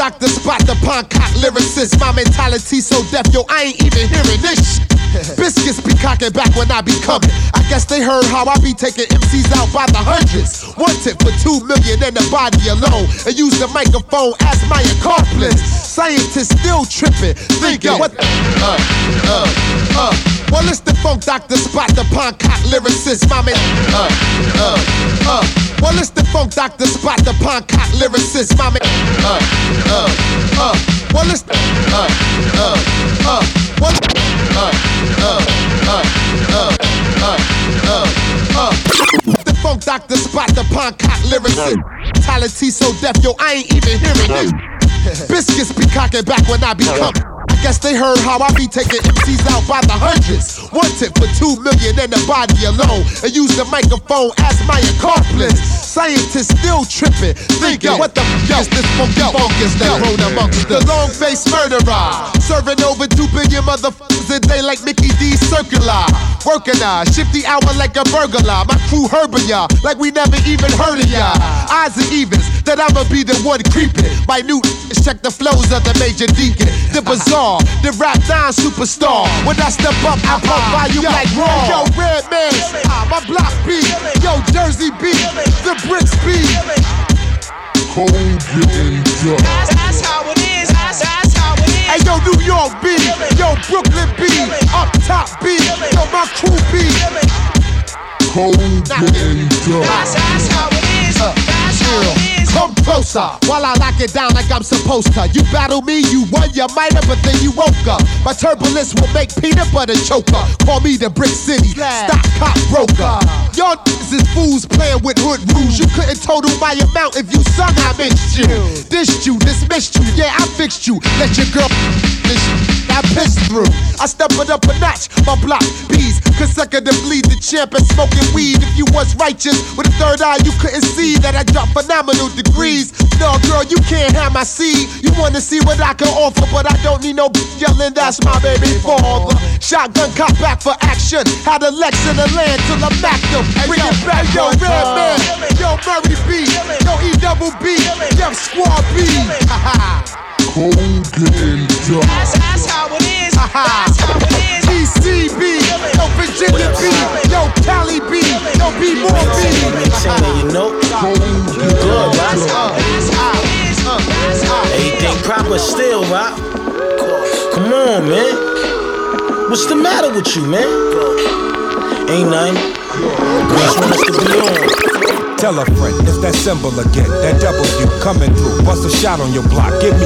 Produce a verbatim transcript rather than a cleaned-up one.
Doctor Spot, the Poncock lyricist. My mentality so deaf, yo, I ain't even hearing this shit. Biscuits be cocking back when I be coming. I guess they heard how I be taking M Cs out by the hundreds. One tip for two million in the body alone, and use the microphone as my accomplice. Scientists still tripping, thinking what the uh, uh, uh. Well, it's the Funk Doctor Spot, the Poncock lyricist. My man, uh, uh, uh. Well, it's the Funk Doctor Spot, the Poncock lyricist. My man, uh, uh, uh. Well, it's the uh, uh, uh. Well, uh, uh, uh, uh, uh, uh, uh. The Funk Doctor Spot, the Poncock lyricist. Mentality so deaf, yo, I ain't even hearing this. Biscuits be cocking back when I be coming. I guess they heard how I be taking M Cs out by the hundreds. One tip for two million in the body alone, and use the microphone as my accomplice. Scientists still tripping, thinking what the f*** is this funky fungus that grown amongst the long-faced murderer, serving over two billion motherfuckers a day like Mickey D's Circular. Working a shifty hour like a burglar. My crew herbing ya like we never even heard of ya. Odds and evens that I'ma be the one creeping. Minute check the flows of the Major Deacon, the Bazaar, the rap down superstar. When I step up, I pump by you like raw. Yo, Red Man, my block B. Yo, Jersey B, the bricks B. Cold getting dark. That's, that's how it is. That's, that's how it is. Hey, yo, New York B. Yo, Brooklyn B. Up top B. Yo, my crew B. Cold getting dark. That's, that's how it is. That's how it is. Come closer while I lock it down like I'm supposed to. You battle me, you won, you might have, but then you woke up. My turbulence will make peanut butter choker. Call me the Brick City stock cop broker. Y'all niggas is fools playing with hood rules. You couldn't total my amount if you sung I missed you. Dissed you, dismissed you, yeah I fixed you. Let your girl this I pissed through. I step it up a notch, my block B's consecutively the champ and smoking weed. If you was righteous with a third eye, you couldn't see that I dropped phenomenal degrees. No, girl, you can't have my seed. You wanna see what I can offer, but I don't need no b- yelling, that's my baby father. Shotgun cop back for action. Had a Lex in the land till I macked them. Bring it back, yo, Red Man. Yo, Murray B. Yo, E double B. Yo, Squad B. Cold getting dark. That's, that's how it is. That's how it is. D C B. Yo, Virginia B. Yo, Cali B. Yo, B more B. You know, you good, right? Everything proper still, right? Come on, man. What's the matter with you, man? Ain't nothing. Just want us to be on. Tell a friend, it's that symbol again. That W coming through. Bust a shot on your block. Give me